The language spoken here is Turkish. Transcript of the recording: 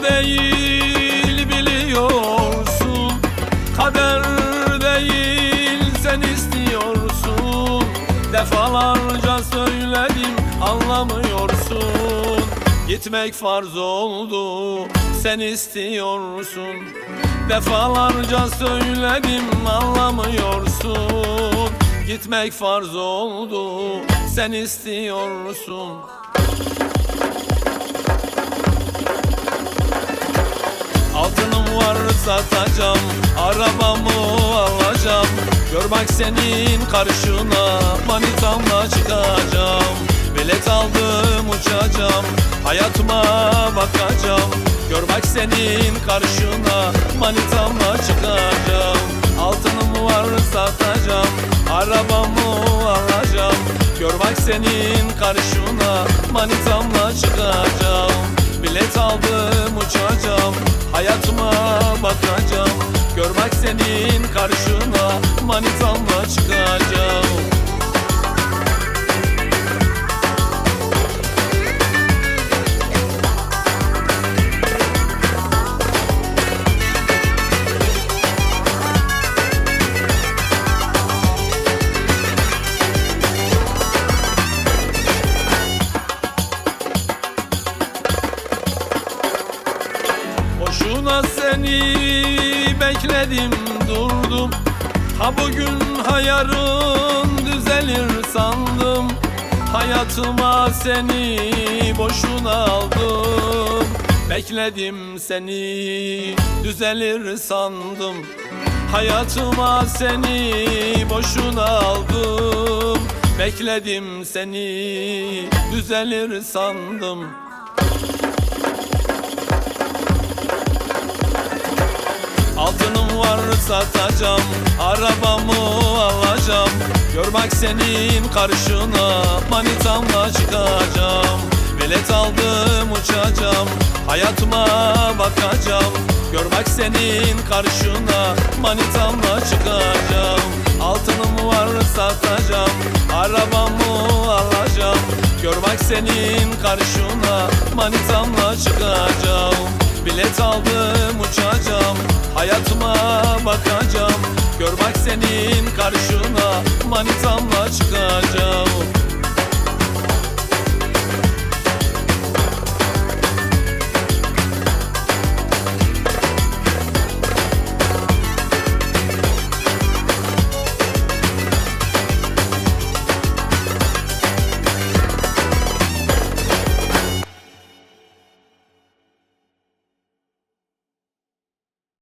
değil biliyorsun, kader değil sen istiyorsun. Defalarca söyledim anlamıyorsun. Gitmek farz oldu sen istiyorsun. Defalarca söyledim anlamıyorsun. Gitmek farz oldu sen istiyorsun. Altınım var satacağım, arabamı alacağım. Gör bak senin karşına manitamla çıkacağım. Bilet aldım uçacağım, hayatıma bakacağım. Gör bak senin karşına manitamla çıkacağım. Altınım var satacağım, arabamı alacağım. Gör bak senin karşına manitamla çıkacağım. Bilet aldım uçacağım, hayatıma bakacağım. Gör bak senin karşına manitamla çıkacağım. Boşuna seni bekledim durdum. Ha bugün hayarın düzelir sandım. Hayatıma seni boşuna aldım. Bekledim seni düzelir sandım. Hayatıma seni boşuna aldım. Bekledim seni düzelir sandım. Altınım var satacağım, arabamı alacağım. Gör bak senin karşına manitamla çıkacağım. Bilet aldım uçacağım, hayatıma bakacağım. Gör bak senin karşına manitamla çıkacağım. Altınım var satacağım, arabamı alacağım. Gör bak senin karşına manitamla çıkacağım. Bilet aldım uçacağım, hayatıma bakacağım. Gör bak senin karşına manitamla çıkacağım.